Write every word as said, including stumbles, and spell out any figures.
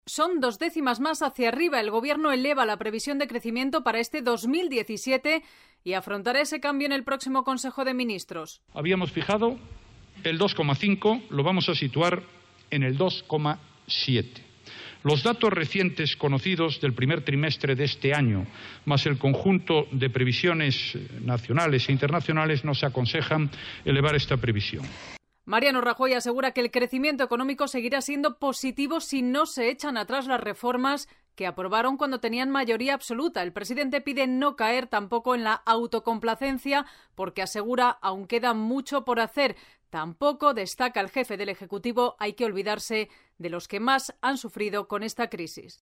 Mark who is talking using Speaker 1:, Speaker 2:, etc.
Speaker 1: Son dos décimas más hacia arriba. El Gobierno eleva la previsión de crecimiento para este dos mil diecisiete y afrontará ese cambio en el próximo Consejo de Ministros.
Speaker 2: Habíamos fijado el dos coma cinco, lo vamos a situar en el dos coma siete. Los datos recientes conocidos del primer trimestre de este año, más el conjunto de previsiones nacionales e internacionales, nos aconsejan elevar esta previsión.
Speaker 1: Mariano Rajoy asegura que el crecimiento económico seguirá siendo positivo si no se echan atrás las reformas que aprobaron cuando tenían mayoría absoluta. El presidente pide no caer tampoco en la autocomplacencia porque asegura aún queda mucho por hacer. Tampoco, destaca el jefe del Ejecutivo, hay que olvidarse de los que más han sufrido con esta crisis.